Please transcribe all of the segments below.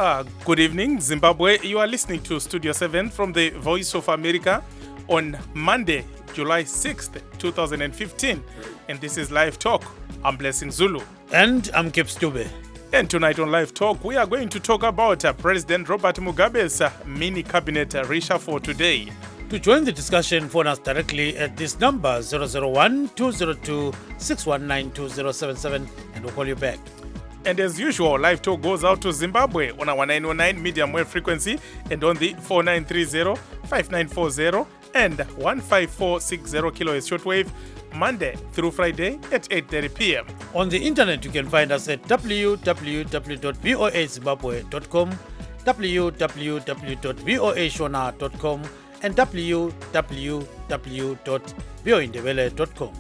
Good evening, Zimbabwe. You are listening to Studio 7 from the Voice of America on Monday, July 6th, 2015. And this is Live Talk. I'm Blessing Zulu. And I'm Kip Stube. And tonight on Live Talk, we are going to talk about President Robert Mugabe's mini cabinet reshuffle today. To join the discussion, phone us directly at this number 001-202-619-2077 and we'll call you back. And as usual, Live Talk goes out to Zimbabwe on our 909 medium wave frequency and on the 4930, 5940 and 15460 kilohertz shortwave, Monday through Friday at 8:30 p.m. On the internet, you can find us at www.voazimbabwe.com, www.voashona.com and www.voindebele.com.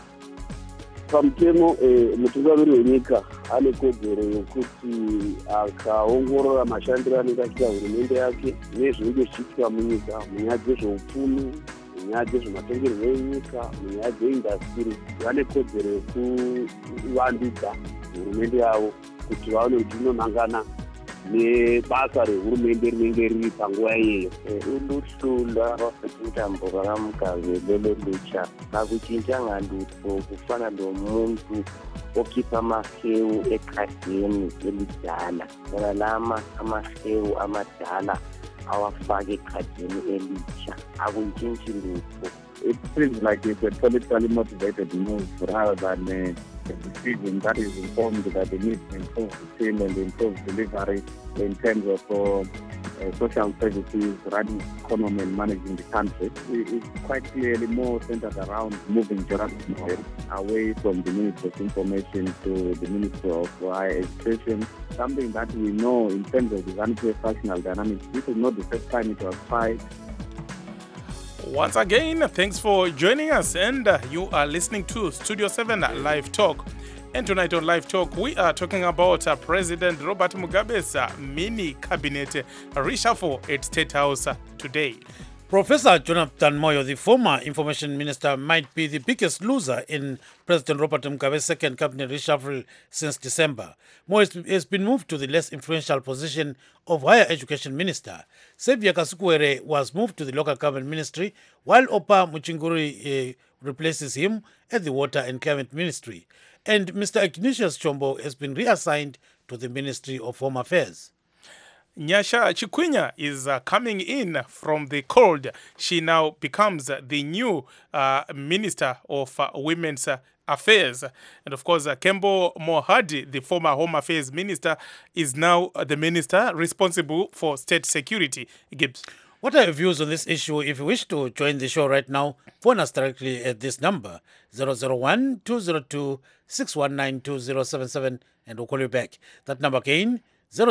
Pamutemo mutungamiri wenyika ane kodzero yokuti akaongorora mashandiro anenge achiita hurumende yake nezvinenge zvichiitika munyika munyaya dzezveupfumi, munyaya dzezvematongerwo enyika, munyaya dzeindastiri, vane kodzero yokuvandudza hurumende yavo kuti vaone kuti inonangana nebasa rehurumende rinenge riri panguva iyeyo. Uluhlula rwafetintambo rakamugabe lelelutsha kakuchinja ngandutso kufana lomuntu okhipha amahewu ekhadini elidala bona lama amahewu amadala awafake ekhadini elitsha akuntshintshi lutho. It feels like it's a politically motivated move rather than a decision that is informed that they need to improve the team and improve delivery in terms of social services, running economy and managing the country. It's quite clearly more centered around moving Jonathan away from the Minister of Information to the Minister of Higher Education, something that we know in terms of the ZANU-PF factional dynamics. This is not the first time it was tried. Once again, thanks for joining us, and you are listening to Studio 7 Live Talk. And tonight on Live Talk, we are talking about President Robert Mugabe's mini cabinet reshuffle at State House today. Professor Jonathan Moyo, the former information minister, might be the biggest loser in President Robert Mugabe's second cabinet reshuffle since December. Moyo has been moved to the less influential position of higher education minister. Xavier Kasukuwere was moved to the local government ministry, while Opa Muchinguri replaces him at the water and climate ministry. And Mr. Ignatius Chombo has been reassigned to the Ministry of Home Affairs. Nyasha Chikwinya is coming in from the cold. She now becomes the new Minister of Women's Affairs. And of course, Kembo Mohadi, the former Home Affairs Minister, is now the Minister responsible for state security. Gibbs. What are your views on this issue? If you wish to join the show right now, phone us directly at this number, 001-202-619-2077, and we'll call you back. That number again,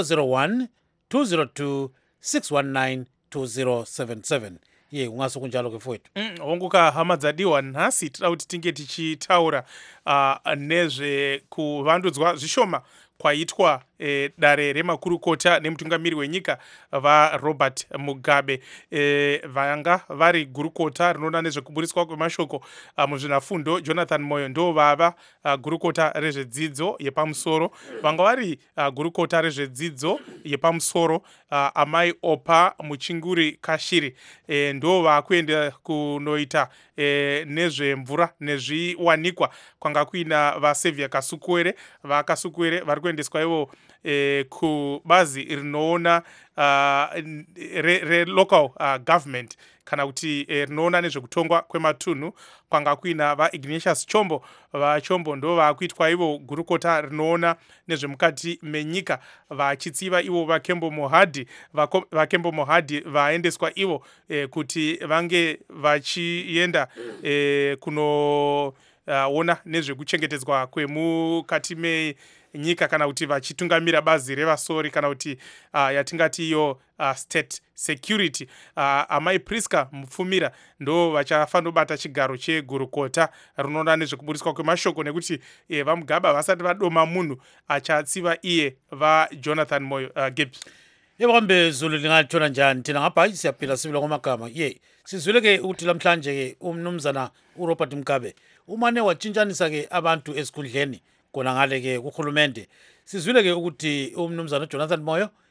001-202-619-2077. Ye ungaso kunjalo ke fowethu. Onguka hama dzadiwa nhasi tida kuti tinge tichitaura nezve kuvandudzwa zvishoma kwaitwa dare remakurukota nemutungamiri wenyika vaRobert Mugabe. Vanga vari gurukota rinoona nezvekuburiswa kwemashoko muzvinafundo. Jonathan Moyo ndo vava gurukota rezvedzidzo yepamusoro. Vanga vari gurukota rezvedzidzo yepamusoro amai Opa Muchinguri Kashiri ndo vakuenda kunoita nezvemvura nezviwanikwa kwanga kuina vaSaviour Kasukuwere. VaKasukuwere vari kuendeswa ivo kubazi rinoona local government kana kuti rinoona nezvekutongwa kwematunhu kwanga kuina vaIgnatius Chombo. VaChombo ndo vakuitwa ivo gurukota rinoona nezvemukati menyika, vachitsiva ivo vaKembo Mohadi. VaKembo Mohadi vaendeswa ivo kuti vange vachienda kunoona nezvekuchengetedzwa kwemukati menyika kana kuti vachitungamira bazi revasori kana kuti yatingati iyo state security. Amai Priska Mupfumira ndo vachafanobata chigaro chegurukota rinoona nezvekuburiswa kwemashoko, nekuti vaMugaba vasati vadoma munhu achatsiva iye vaJonathan Moyo. Gibbs. Yebambe Zulu lingatshona njani thina ngapha siyaphila sibila kwamagama. Sizwile ke ukuthi lamhlanje ke umnumzana uRobert Mugabe umane watshintshanisa ke abantu esikhundleni kona ngale ke kuhulumende. Sizwile ke ukuthi umnumzana Jonathan Moyo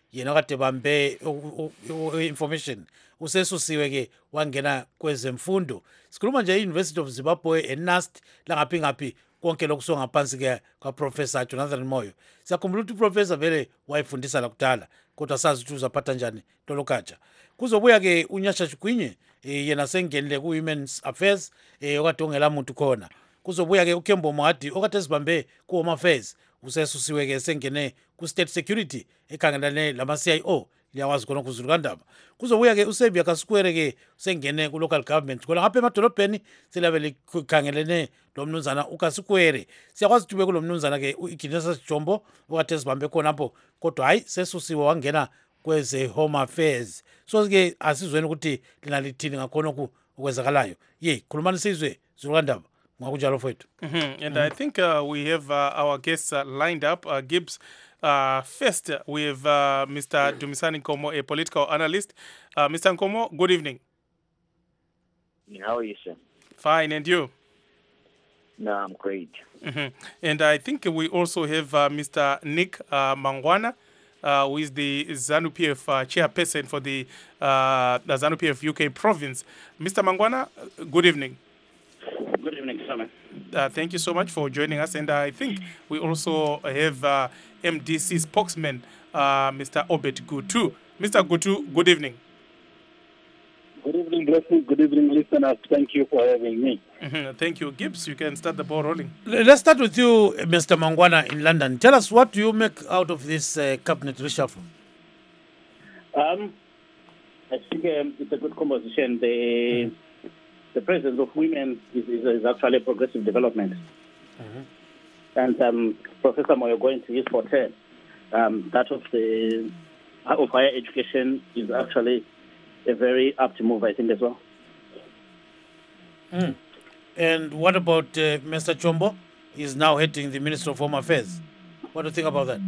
yena kade bambe information usesusiwe ke wangena kwezemfundo. Sikhuluma nje i-University of Zimbabwe eNUST langaphi ngaphi konke lokusonga ngaphansi ke kwaProfessor Jonathan Moyo. Siyakhumbula ukuthi uprofessor vele wayefundisa la kudala kodwa sazi ukuthi uzaphatha njani lologatsha. Kuzobuya ke uNyasha Chigwinye yena sengenile ku-Women's Affairs okade ongela muntu khona. Kuzobuya ke uKembo Mohadi okade sibambe ku-Home Affairs usesusiwe ke sengene ku-State Security ekhangelane lama-CIO liyawazi khona kuzulu kandaba. Kuzobuya ke uSavia Kasikwere ke sengene ku-local government khona ngapha emadolobheni selabe likhangelene lo mnumzana uKasikwere. Siyakwazi ukuthi ube kulo mnumzana ke u-Ignatius Jombo okade sibambe khonapho kodwa hayi sesusiwe wangena kweze-Home Affairs. So ke asizweni ukuthi lina lithini ngakhona okwenzakalayo. Ye khulumani sizwe zulu kandaba. And I think we have our guests lined up. Gibbs, first we have Mr. Dumisani Nkomo, a political analyst. Mr. Nkomo, good evening. How are you, sir? Fine, and you? No, I'm great. And I think we also have Mr. Nick Mangwana, who is the ZANU-PF chairperson for the ZANU-PF UK province. Mr. Mangwana, good evening. Good evening, sir. Thank you so much for joining us. And I think we also have MDC spokesman, Mr. Obed Gutu. Mr. Gutu, good evening. Good evening, Blessing. Good evening, listeners. Thank you for having me. Thank you. Gibbs, you can start the ball rolling. Let's start with you, Mr. Mangwana in London. Tell us, what do you make out of this cabinet reshuffle? I think it's a good composition. The presence of women is actually a progressive development. And Professor Moyo going to his forte, that of higher education is actually a very apt move, I think, as well. And what about Mr. Chombo? He's now heading the Ministry of Home Affairs. What do you think about that?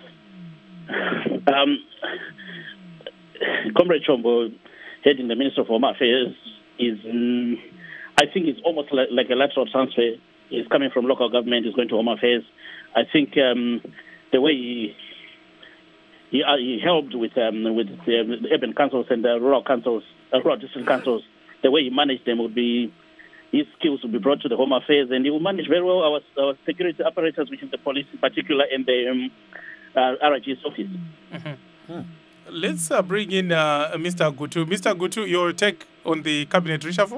Comrade Chombo heading the Ministry of Home Affairs is, I think it's almost like a lateral transfer. He's coming from local government, he's going to Home Affairs. I think the way he helped with the urban councils and the rural councils, rural district councils, the way he managed them would be, his skills will be brought to the Home Affairs, and he will manage very well our security apparatus, which is the police in particular, and the RIG's office. Let's bring in Mr. Gutu. Mr. Gutu, your take on the cabinet reshuffle?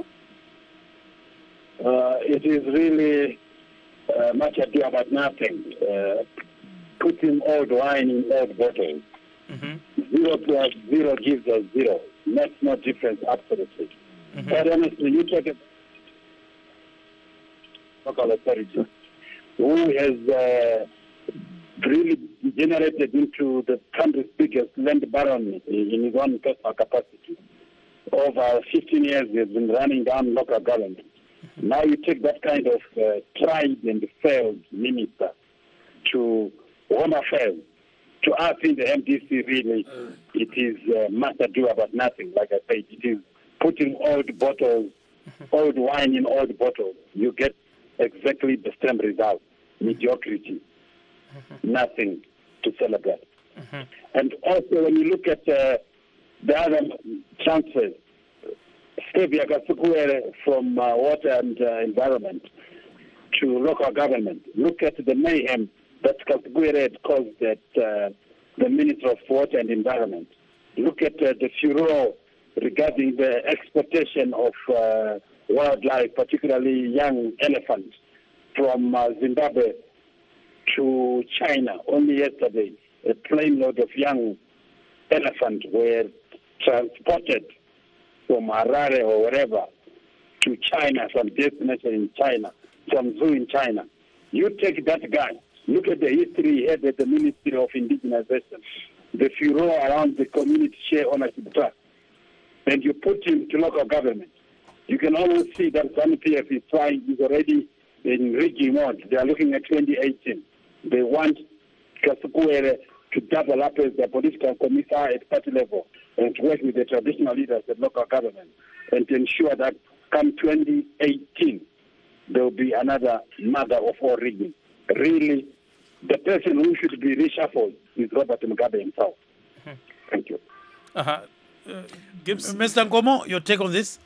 It is really much ado about nothing. Putting old wine in old bottles. 0 plus 0 gives us 0. Makes no difference, absolutely. But honestly, you take a local authority who has really generated into the country's biggest land baron in his own personal capacity. Over 15 years, he has been running down local government. Now you take that kind of tried and failed minister to Home Affairs. To us in the MDC, really, it is much ado about nothing. Like I said, it is putting old bottles, old wine in old bottles. You get exactly the same result, mediocrity. Nothing to celebrate. And also, when you look at the other transfers, Savia Kasikwere from water and environment to local government, look at the mayhem that Kasikwere had caused at the Ministry of Water and Environment. Look at the furor regarding the exportation of wildlife, particularly young elephants, from Zimbabwe to China. Only yesterday, a plane load of young elephants were transported from Harare or wherever to China, some destination in China, some zoo in China. You take that guy, look at the history he had at the Ministry of Indigenization, the furor around the community share ownership trust, and you put him to local government. You can almost see that ZANU-PF is already in rigging mode. They are looking at 2018. They want Kasikwere to double up as the political commissar at party level and to work with the traditional leaders at local government and to ensure that come 2018 there will be another mother of all rigging. Really, the person who should be reshuffled is Robert Mugabe himself. Thank you. Gibbs? Mr. Nkomo, your take on this?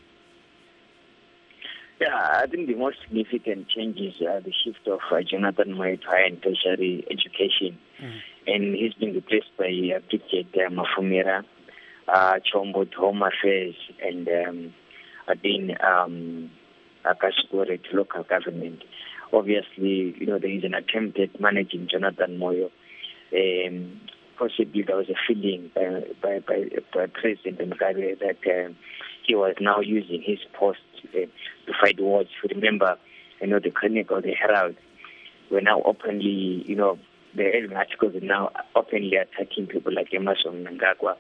Yeah, I think the most significant change is the shift of Jonathan Moyo to higher and tertiary education. And he's been replaced by Bridget Mafumira, Chombo to Home Affairs, and Dean Kashikore to local government. Obviously, there is an attempt at managing Jonathan Moyo. Possibly there was a feeling by President Mugabe that he was now using his post to fight wars. If you remember, the Chronicle, the Herald, were now openly, the early articles are now openly attacking people like Emmerson Mnangagwa.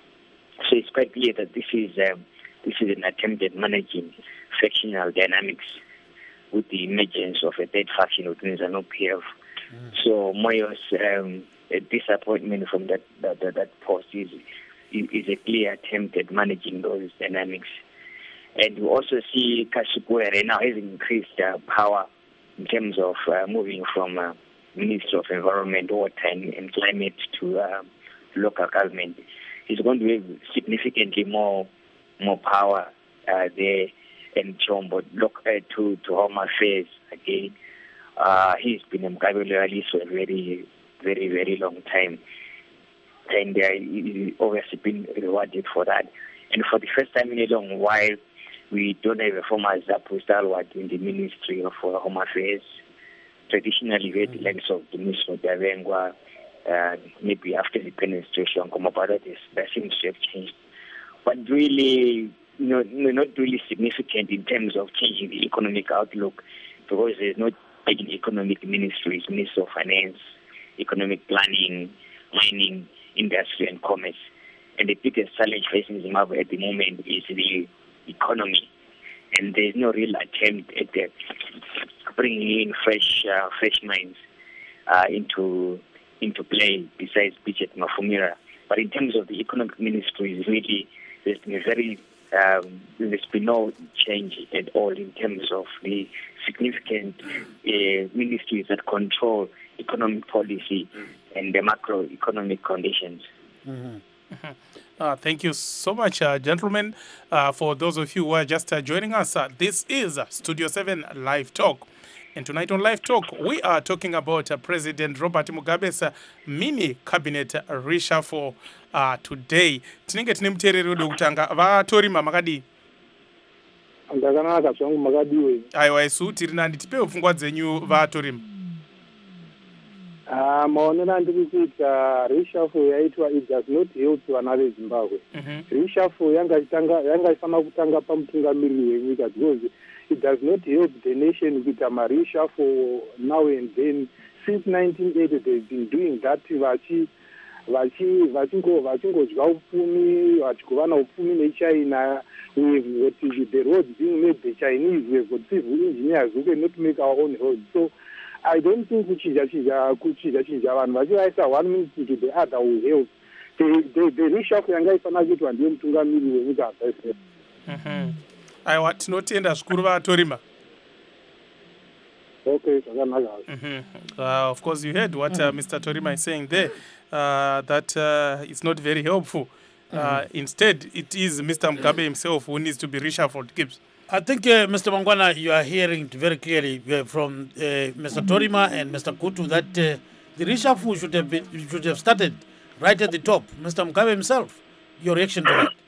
So it's quite clear that this is an attempt at managing factional dynamics with the emergence of a third faction within ZANU-PF. So Moyo's disappointment from that post is a clear attempt at managing those dynamics. And we also see Kashikore now has increased power in terms of moving from Minister of Environment, Water and Climate to local government. He's going to have significantly more power there, and Chombo to Home Affairs again. He's been a Mugabe loyalist for a very, very, very long time, and he's obviously been rewarded for that. And for the first time in a long while, we don't have a former Zapu stalwart in the Ministry of Home Affairs. Traditionally, we had the likes of the Minister of Davengwa, maybe after the penetration, that seems to have changed. But really, not really significant in terms of changing the economic outlook, because there's no economic ministries, Minister of Finance, Economic Planning, Mining, Industry and Commerce. And the biggest challenge facing Zimbabwe at the moment is the economy. And there's no real attempt at bringing in fresh minds into play besides Bridget Mafumira. But in terms of the economic ministries, really, there's been no change at all in terms of the significant ministries that control economic policy and the macroeconomic conditions. Thank you so much, gentlemen. For those of you who are just joining us, this is Studio 7 Live Talk. And tonight on Live Talk, we are talking about President Robert Mugabe's mini cabinet reshuffle today. Tinenge tine muteereri wedu kutanga vatorima makadi. Ndakanaka zvangu makadiwe. Aiwa isu tiri nani, tipewo pfungwa dzenyu vatorima. Maonero andiri kuita reshuffle yaitwa it does not help vana veZimbabwe. Reshuffle yanga ifana kutanga pamutungamiriri wenyika because it does not help the nation kuita reshuffle now and then. Since 1980 they've been doing that vachingodya upfumi, vachigovana upfumi neChina. We've got the roads being made the Chinese, we've got civil engineers who cannot make our own roads. So I don't think kuchinja vanhu vachivaisa 1 minute to the other will help. The reshuffle yanga ifana kuitwa ndiye mutungamiriri wenyika zvese. Aiwa, tinotenda zvikuru vatorima. Okay, zvakanaka. Of course, you heard what Mr. Torima is saying there, that it's not very helpful. Instead, it is Mr. Mugabe himself who needs to be reshuffled. Gibbs. I think, Mr. Mangwana, you are hearing very clearly from Mr. Torima and Mr. Kutu that the reshuffle should have started right at the top. Mr. Mugabe himself, your reaction to that?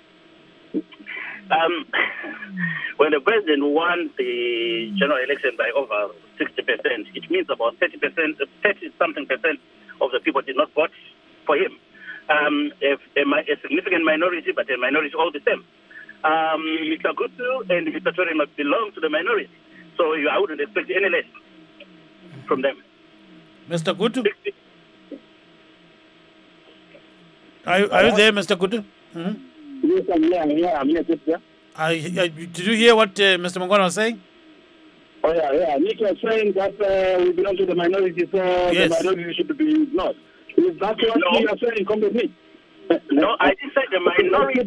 When the president won the general election by over 60%, it means about 30-something percent of the people did not vote for him. A significant minority, but a minority all the same. Mr. Kutu and Mr. Torima belong to the minority, so I wouldn't expect any less from them. Mr. Kutu? Are you there, Mr. Kutu? Yes, I'm here. Did you hear what Mr. Mangwana was saying? Oh, yeah. Nick was saying that we belong to the minority, so yes, the minority should be ignored. Is that what you are saying completely? No, I didn't say the minority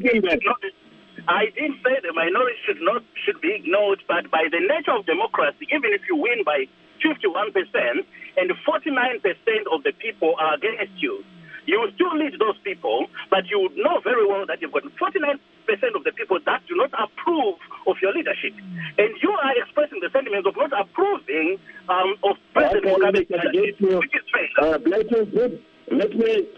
should be ignored, but by the nature of democracy, even if you win by 51% and 49% of the people are against you, you will still lead those people, but you would know very well that you've got 49% of the people that do not approve of your leadership. And you are expressing the sentiments of not approving of President Mugabe's leadership, which is fair. Let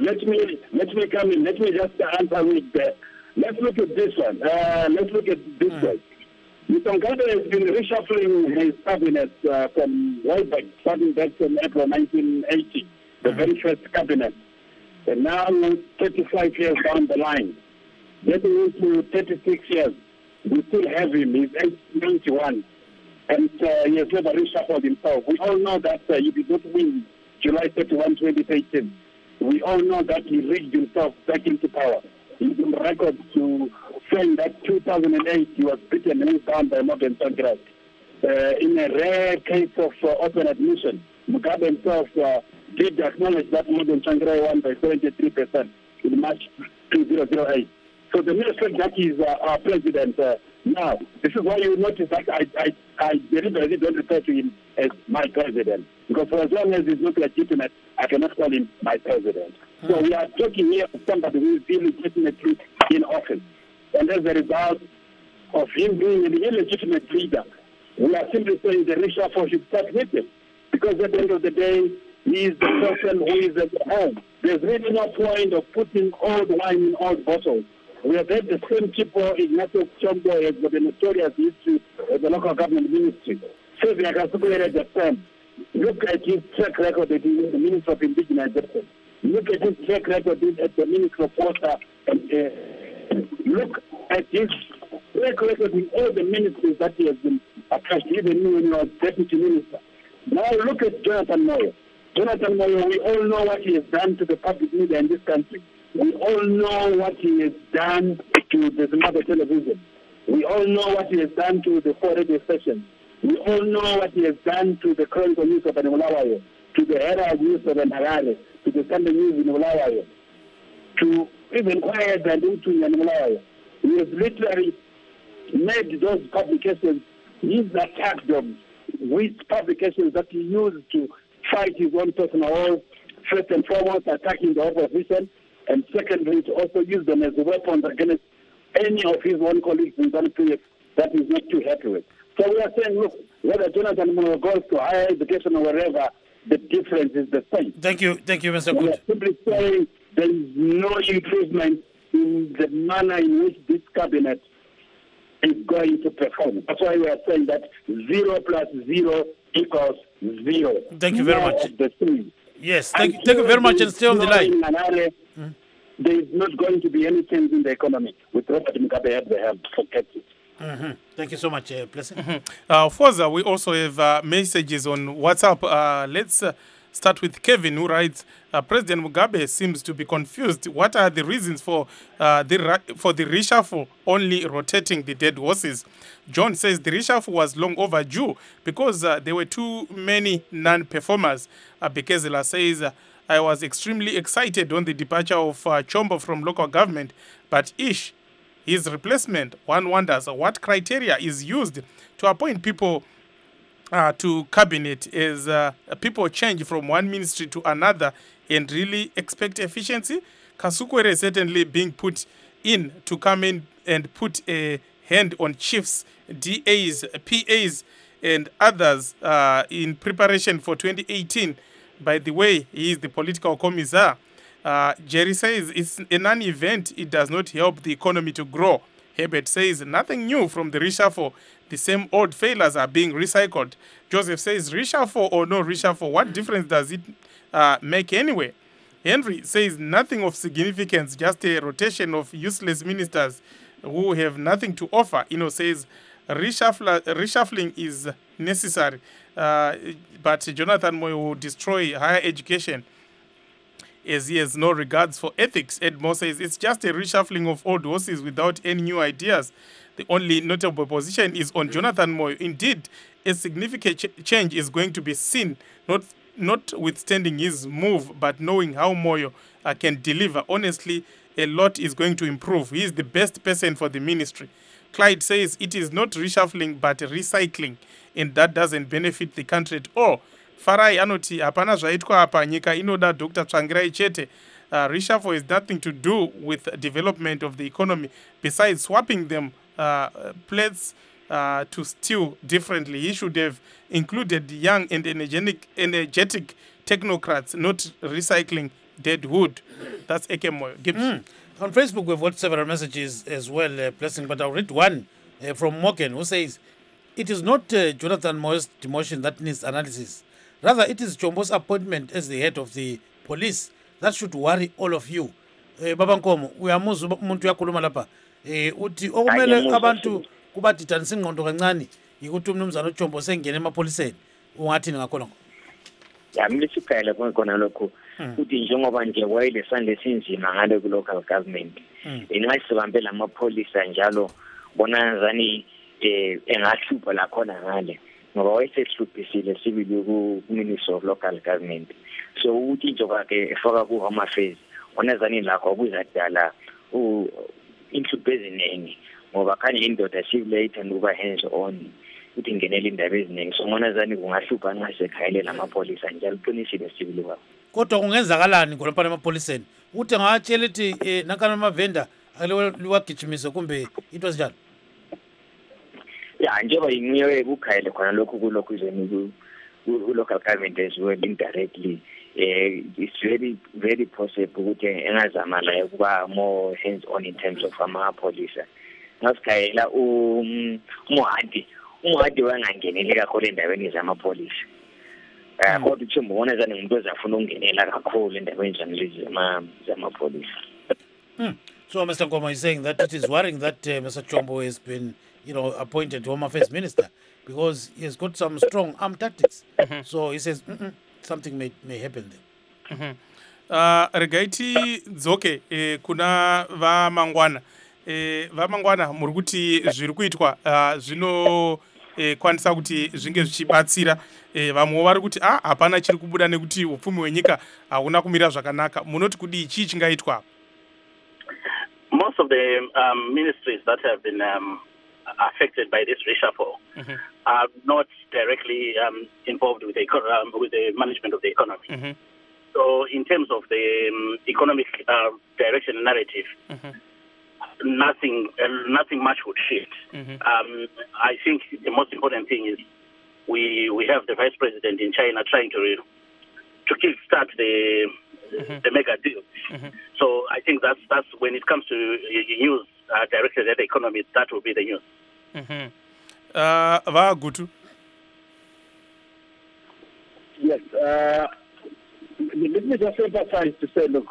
me come in. Let me just answer with that. Let's look at this one. Let's look at this one. Mr. Mugabe has been reshuffling his cabinet from way back, starting back from April 1980, the very first cabinet. And now, 35 years down the line, getting into 36 years, we still have him. He's 91, and he has never reshuffled himself. We all know that he did not win July 31, 2018. We all know that he rigged himself back into power. He's on record to saying that 2008 he was beaten and down by Morgan Tsvangirai. In a rare case of open admission, Mugabe himself did acknowledge that Morgan Tsvangirai won by 73% in March 2008. So the mere fact that he's our president now, this is why you notice that I deliberately don't refer to him as my president. Because for as long as he's not legitimate, I cannot call him my president. So we are talking here of somebody who is illegitimately in office. And as a result of him being an illegitimate leader, we are simply saying the reshuffle should start with him. Because at the end of the day, he is the person who is at home. There's really no point of putting old wine in old bottles. We have had the same people, Ignacio Chombo has got a notorious history at the local government ministry. Serving Akasukuere at the time. Look at his track record as the Minister of Indigenous Affairs. Look at his track record as the Minister of Water. And look at his track record in all the ministries that he has been attached, even when he was Deputy Minister. Now look at Jonathan Moyo. Jonathan Moyo, we all know what he has done to the public media in this country. We all know what he has done to the Zimbabwe television. We all know what he has done to the 4 radio stations. We all know what he has done to the Chronicle News of Bulawayo, to the Herald News of Harare, to the Sunday News in Bulawayo, to even Quiet and Utu in Bulawayo. He has literally made those publications his attack dogs, with publications that he used to fight his own personal wars, first and foremost attacking the opposition, and secondly, to also use them as weapons against any of his own colleagues in ZANU-PF that he's not too happy with. So we are saying, look, whether Jonathan Moyo goes to higher education or wherever, the difference is the same. Thank you, Mr. We Good. are simply saying there is no improvement in the manner in which this cabinet is going to perform. That's why we are saying that 0 plus 0 equals 0. Thank you very much. The same. Yes, thank you very much, and stay on the line. There is not going to be any change in the economy with Robert Mugabe at the helm. Forget it. Thank you so much, Blessing. Further, we also have messages on WhatsApp. Let's start with Kevin, who writes, President Mugabe seems to be confused. What are the reasons for the reshuffle only rotating the dead horses? John says the reshuffle was long overdue because there were too many non-performers. Bekezela says, I was extremely excited on the departure of Chombo from local government, but his replacement, one wonders what criteria is used to appoint people to cabinet as people change from one ministry to another and really expect efficiency. Kasukwere certainly being put in to come in and put a hand on chiefs, DAs, PAs, and others in preparation for 2018. By the way, he is the political commissar. Jerry says it's a non-event. It does not help the economy to grow. Herbert says nothing new from the reshuffle. The same old failures are being recycled. Joseph says reshuffle or no reshuffle, what difference does it make anyway? Henry says nothing of significance, just a rotation of useless ministers who have nothing to offer. Says reshuffling is necessary, but Jonathan Moyo will destroy higher education as he has no regards for ethics. Edmore says it's just a reshuffling of old horses without any new ideas. The only notable position is on Jonathan Moyo. Indeed, a significant change is going to be seen, notwithstanding his move, but knowing how Moyo can deliver. Honestly, a lot is going to improve. He is the best person for the ministry. Clyde says it is not reshuffling but recycling, and that doesn't benefit the country at all. Farai anoti hapana zvaitwa apa nyika inoda Dr. Tsvangirai chete. reshuffle has nothing to do with development of the economy besides swapping them plates to stew differently. He should have included young and energetic technocrats, not recycling dead wood. That's Ekemoyo. Gibbs. On Facebook, we've got several messages as well, Blessing, but I'll read one from Morgan, who says, it is not Jonathan Moyo's demotion that needs analysis. Rather, it is Chombo's appointment as the head of the police that should worry all of you. Baba Nkomo, uyamuzwa umuntu uyakhuluma lapha. Uthi okumele abantu kubadidanisa ingqondo kancane yikuthi umnumzana uChombo sengena emapholiseni. Ungathini ngakhona? Ya mlisiphela khona lokho uthi njengoba nje wayelesandle esinzima ngale ku local government ingasibambe lamapholisa njalo bona zani engahlupha la khona ngale ngoba wayesehlupisile sibili ku Minister of Local Government. So uthi njengoba ke efaka ku Home Affairs ona zani lakho ukuzadala inhlupho eziningi ngoba khanye indoda sibulate ukuba hands on uthi ngenela indaba eziningi so ngona zani kungahlupha nxa sekhayelela amapholisa njalo uqinisile sibili kwabo. Kodwa kungenzakalani ngolapha emapholiseni uthi ngawatshela ukuthi nankana amavenda aliwagijimise kumbe into ezinjalo? Ya njengoba ingiwe ukukhayele khona lokho kulokho izweni ku-local government as well indirectly it's very possible ukuthi engazama la ukuba more hands on in terms of amapholisa ngasikhayela umuhadi wangangeneli kakhulu endaweni zamapholisa kodwa uThembu ubona zani umuntu ozafuna ukungenela kakhulu endaweni zanlezi zamapholisa. So Mr. Nkomo is saying that it is worrying that Mr. Chombo has been appointed Home Affairs Minister because he has got some strong arm tactics. So he says something may happen there. Regaiti dzoke kuna vamangwana muri kuti zviri kuitwa zvino kwanisa kuti zvinge zvichibatsira vamwe vari kuti hapana chiri kubuda nekuti upfumi hwenyika hauna kumira zvakanaka. Munoti kudii chii chingaitwa? Most of the ministries that have been affected by this reshuffle are not directly involved with the management of the economy. So in terms of the economic direction and narrative, nothing much would shift. I think the most important thing is we have the vice president in China trying to kickstart the mega deal. So I think that's when it comes to news directed at the economy, that will be the news. Vagutu. Yes. Let me just emphasize to say, look,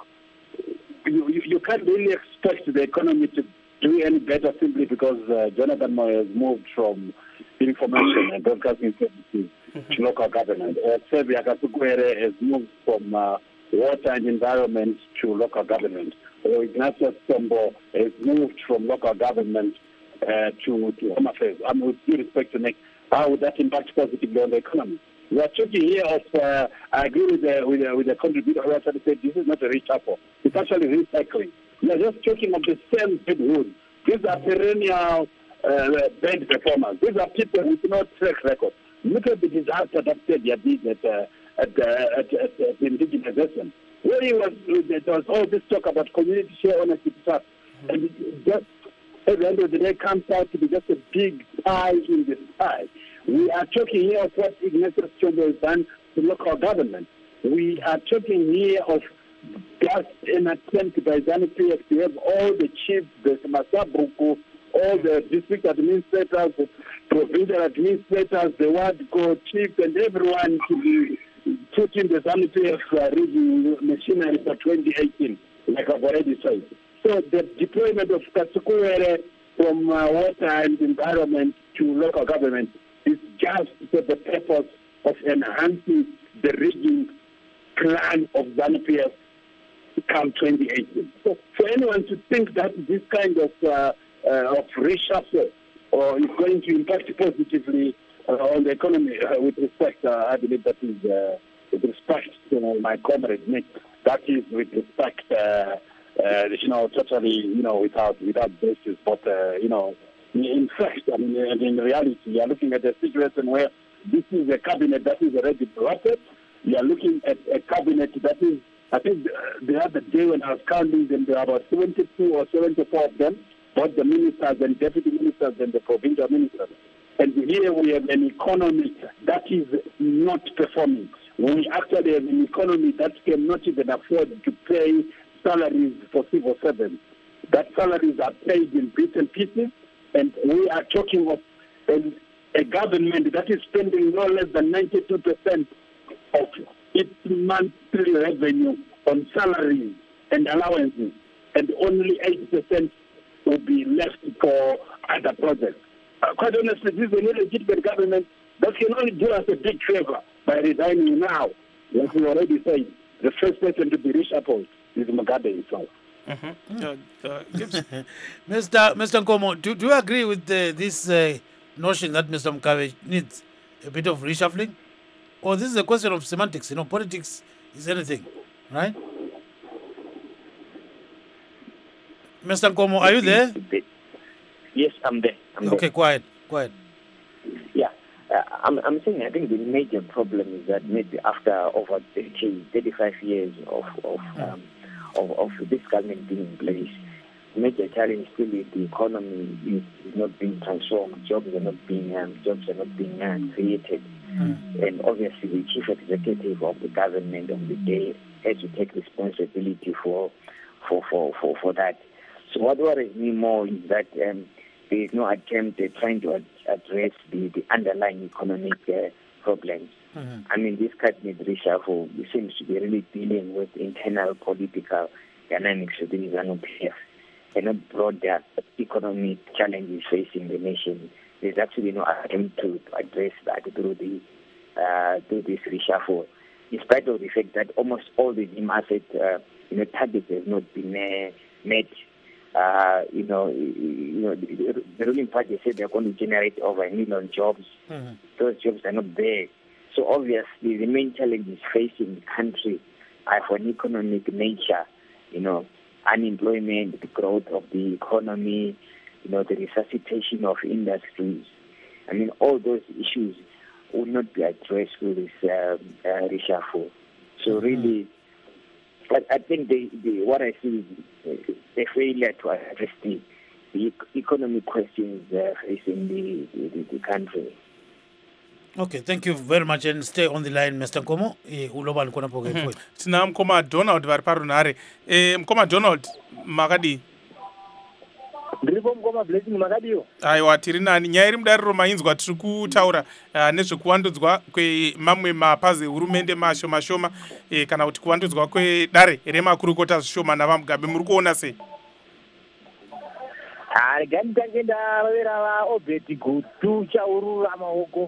you can't really expect the economy to do any better simply because Jonathan Moyo has moved from information and broadcasting services to local government. Xavier Kasukwere has moved from water and environment to local government. Ignatius Chombo has moved from local government to Home Affairs. With due respect to Nick, how would that impact positively on the economy? We are talking here of, I agree with the contributor who actually said this is not a reshuffle. It's actually recycling. We are just talking of the same dead wood. These are perennial bad performers. These are people with no track record. Look at the disaster that Xavier did at the indigenization. Where there was all this talk about community share ownership stuff. And it just, at the end of the day, comes out to be just a big pie in the sky. We are talking here of what Ignatius Chombo has done to local government. We are talking here of just an attempt by ZANU-PF to have all the chiefs, the Masabuku, all the district administrators, the provincial administrators, the ward co chiefs, and everyone to be put in the ZANU-PF rigging machinery for 2018, like I've already said. So the deployment of Kasukwere from water and environment to local government is just for the purpose of enhancing the rigging plan of ZANU-PF come 2018. So for anyone to think that this kind of reshuffle is going to impact positively on the economy, with respect, I believe that is with respect to my comrade Nick. That is with respect, totally, without basis. But in fact, I mean, in reality, you are looking at a situation where this is a cabinet that is already bloated. You are looking at a cabinet that is I think the other day when I was counting them, there were about 72 or 74 of them, both the ministers and deputy ministers and the provincial ministers. And here we have an economy that is not performing. We actually have an economy that cannot even afford to pay salaries for civil servants. That salaries are paid in bits and pieces, and we are talking of a government that is spending no less than 92% of its monthly revenue on salaries and allowances, and only 8% will be left for other projects. Quite honestly, this is an illegitimate government that can only do us a big favor by resigning now. Like we already said, the first person to be reshuffled is Mugabe himself. Mr. Nkomo, do you agree with this notion that Mr. Mugabe needs a bit of reshuffling? Or this is a question of semantics? Politics is anything, right? Mr. Nkomo, are you there? Yes, I'm there. Okay, quiet. Yeah, I'm saying I think the major problem is that maybe after over 35 years of this government being in place, the major challenge still is the economy is not being transformed. Jobs are not being created, and obviously the chief executive of the government of the day has to take responsibility for that. So what worries me more is that there is no attempt at trying to address the underlying economic problems. I mean, this cabinet reshuffle seems to be really dealing with internal political dynamics within ZANU-PF and not broader economic challenges facing the nation. There's actually no attempt to address that through this reshuffle, in spite of the fact that almost all the new asset targets have not been met. The ruling party said they're going to generate over 1 million jobs. Those jobs are not there. So obviously the main challenges facing the country are for an economic nature, unemployment, the growth of the economy, the resuscitation of industries. I mean, all those issues will not be addressed with this reshuffle. So really, I think what I see is a failure to address the economic questions facing the country. Okay, thank you very much, and stay on the line, Mr. Nkomo. Tina Mkoma Donald vari parunhare. Mkoma Donald, makadi? Ndiripo Mkoma Blessing, makadiyo? Aiwa, tiri nani. Nyaya iri mudariro mainzwa tiri kutaura nezvekuvandudzwa kwemamwe mapazi ehurumende mashoma kana kuti kuvandudzwa kwedare remakurukota zvishoma navaMugabe. Muri kuona sei? Regai nditange ndavavera vaObed Gutu chaurura maoko.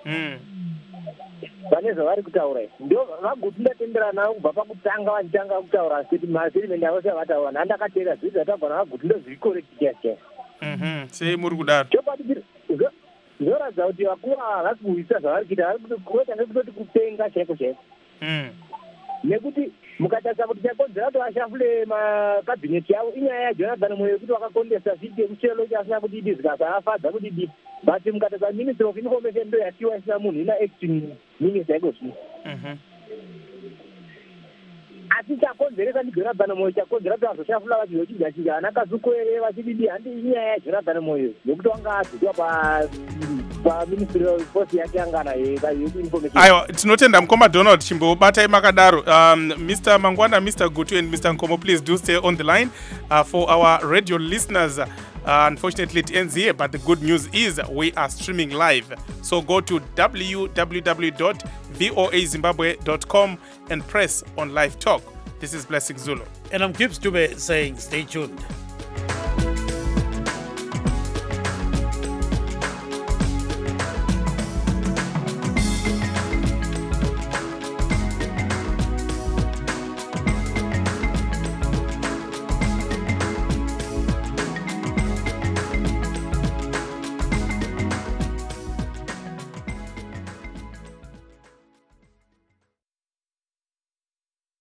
Pane zvavari kutaura ndio vaGutu ndatendera navo kubva pakutanga vachitanga kutaura kuti maserimende avo sevataura ndandakateera zviri zvatabva navaGutu ndozvirikorektiya. Sei muri kudaro? Zvoratidza kuti vakuru havasi kuisa zvavari kuita, vari kuita nekutoti kupenga chaiko chaiko. Nekuti mukatarisa kuti chakonzera kuti vashafule makabhineti yavo inyaya yaJonathan Moyo yekuti vakakondesa zviti ekuchelo chasina kudidi zvikasafadza kudidi, but mukatarisa Ministry of Information ndo yasiwa isina munhu ina acting minister iko zvino. Asi chakonzeresa ndiJonathan Moyo, chakonzera kuti vazoshafula vachizochinja ana Kazukoere vachididi handi inyaya yaJonathan Moyo nekuti wanga aziwa paministry post yake angana information. Aiwa, tinotenda Mkoma Donald chimbobatai makadaro. Mr. Mangwana, Mr. Gutu and Mr. Nkomo, please do stay on the line for our radio listeners. Unfortunately, it ends here, but the good news is we are streaming live. So go to www.voazimbabwe.com and press on live talk. This is Blessing Zulu. And I'm Gibbs Dube saying stay tuned.